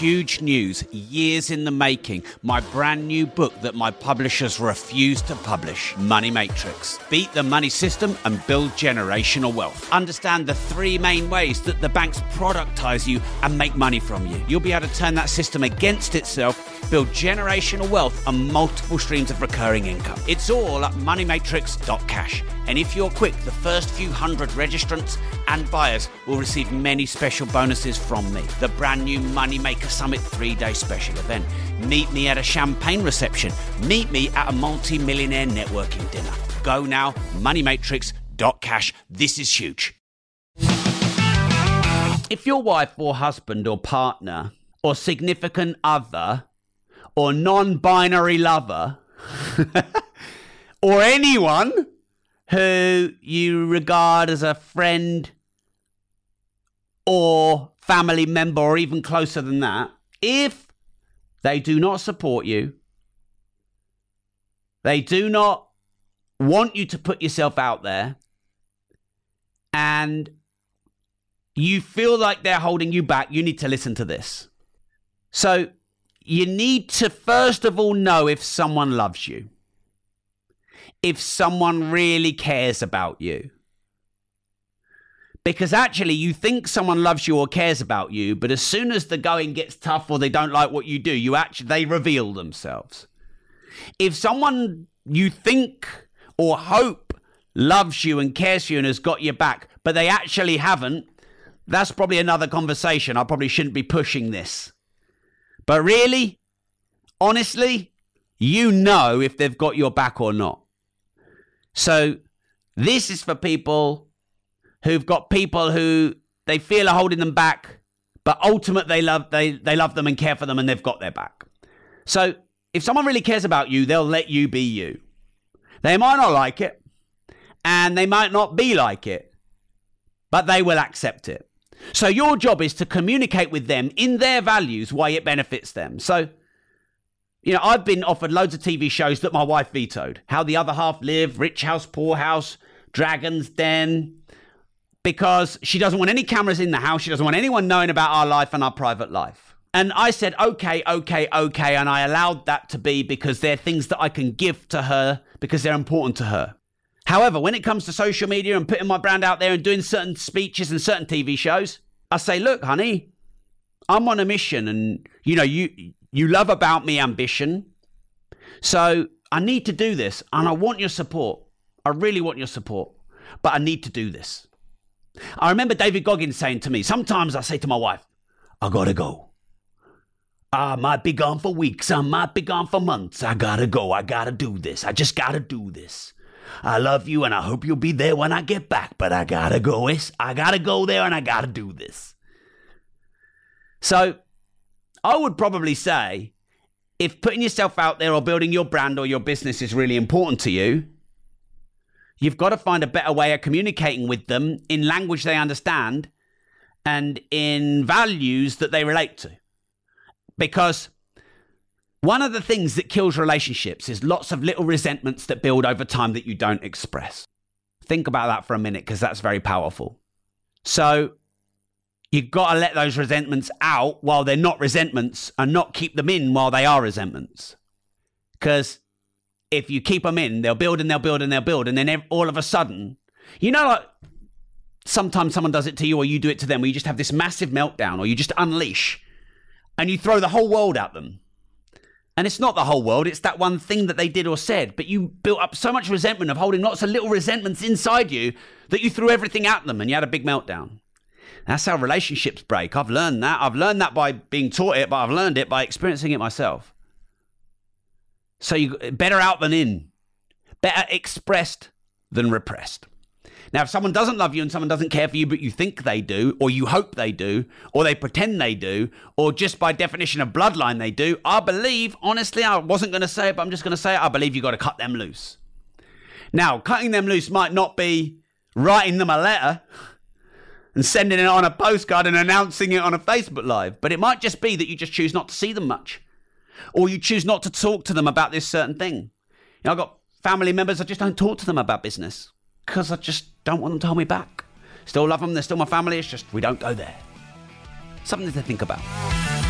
huge news, years in the making. My brand new book that my publishers refuse to publish, Money Matrix. Beat the money system and build generational wealth. Understand the three main ways that the banks productize you and make money from you. You'll be able to turn that system against itself, build generational wealth and multiple streams of recurring income. It's all at moneymatrix.cash. And if you're quick, the first few hundred registrants and buyers will receive many special bonuses from me. The brand new Moneymaker Summit 3-day special event. Meet me at a champagne reception. Meet me at a multi-millionaire networking dinner. Go now, moneymatrix.cash. This is huge. If your wife or husband or partner or significant other or non-binary lover or anyone who you regard as a friend or family member or even closer than that, if they do not support you, they do not want you to put yourself out there, and you feel like they're holding you back, you need to listen to this. So you need to first of all know if someone loves you. If someone really cares about you. Because actually you think someone loves you or cares about you, but as soon as the going gets tough or they don't like what you do, they reveal themselves. If someone you think or hope loves you and cares for you and has got your back, but they actually haven't, that's probably another conversation. I probably shouldn't be pushing this. But really, honestly, you know if they've got your back or not. So this is for people who've got people who they feel are holding them back, but ultimately they love them and care for them and they've got their back. So if someone really cares about you, they'll let you be you. They might not like it and they might not be like it, but they will accept it. So your job is to communicate with them in their values why it benefits them. So you know, I've been offered loads of TV shows that my wife vetoed. How the Other Half Live, Rich House, Poor House, Dragon's Den. Because she doesn't want any cameras in the house. She doesn't want anyone knowing about our life and our private life. And I said, okay. And I allowed that to be because they're things that I can give to her because they're important to her. However, when it comes to social media and putting my brand out there and doing certain speeches and certain TV shows, I say, look, honey, I'm on a mission and, you know, you love about me ambition. So I need to do this and I want your support. I really want your support, but I need to do this. I remember David Goggins saying to me, sometimes I say to my wife, I gotta go. I might be gone for weeks. I might be gone for months. I gotta go. I gotta do this. I just gotta do this. I love you and I hope you'll be there when I get back, but I gotta go. I gotta go there and I gotta do this. So I would probably say, if putting yourself out there or building your brand or your business is really important to you, you've got to find a better way of communicating with them in language they understand and in values that they relate to. Because one of the things that kills relationships is lots of little resentments that build over time that you don't express. Think about that for a minute because that's very powerful. So you've got to let those resentments out while they're not resentments and not keep them in while they are resentments. Because if you keep them in, they'll build and they'll build and they'll build. And then all of a sudden, you know, like sometimes someone does it to you or you do it to them where you just have this massive meltdown or you just unleash and you throw the whole world at them. And it's not the whole world. It's that one thing that they did or said. But you built up so much resentment of holding lots of little resentments inside you that you threw everything at them and you had a big meltdown. That's how relationships break. I've learned that. I've learned that by being taught it, but I've learned it by experiencing it myself. So you better out than in. Better expressed than repressed. Now, if someone doesn't love you and someone doesn't care for you, but you think they do, or you hope they do, or they pretend they do, or just by definition of bloodline they do, I believe, honestly, I wasn't going to say it, but I'm just going to say it, I believe you've got to cut them loose. Now, cutting them loose might not be writing them a letter and sending it on a postcard and announcing it on a Facebook Live, but it might just be that you just choose not to see them much, or you choose not to talk to them about this certain thing. You know, I've got family members, I just don't talk to them about business because I just don't want them to hold me back. Still love them, they're still my family, it's just we don't go there. Something to think about.